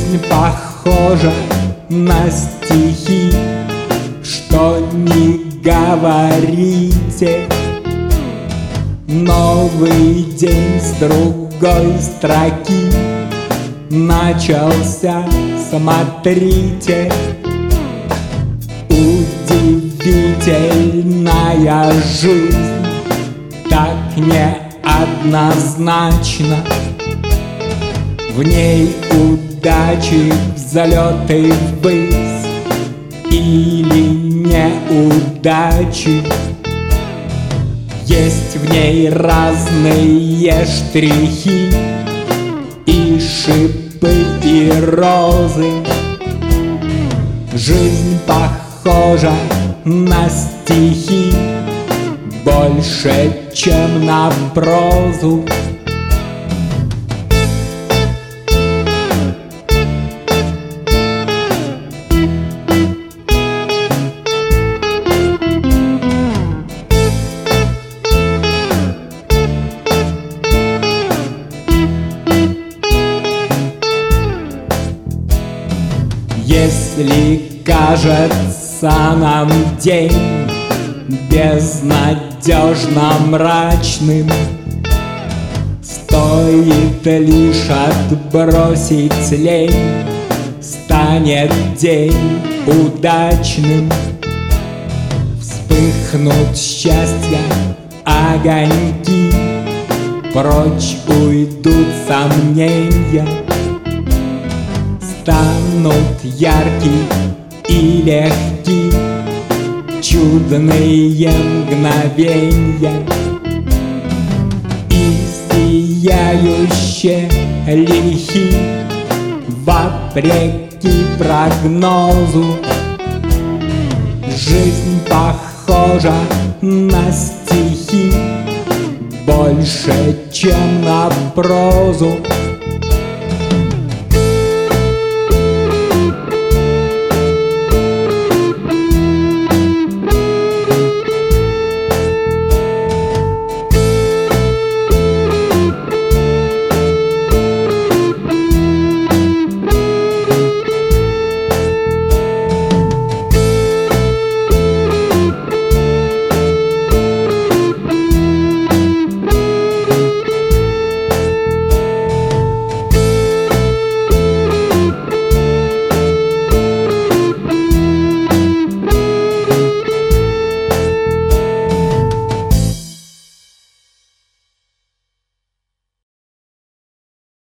Жизнь похожа на стихи, что не говорите. Новый день с другой строки начался, смотрите. Удивительная жизнь, так неоднозначно. В ней удачи, взлеты ввысь или неудачи. Есть в ней разные штрихи, и шипы, и розы. Жизнь похожа на стихи больше, чем на прозу. Если кажется нам день безнадежно мрачным, стоит лишь отбросить лень, станет день удачным. Вспыхнут счастья огоньки, прочь уйдут сомнения. Станут ярки и легки чудные мгновенья, и сияющие лихи вопреки прогнозу. Жизнь похожа на стихи больше, чем на прозу.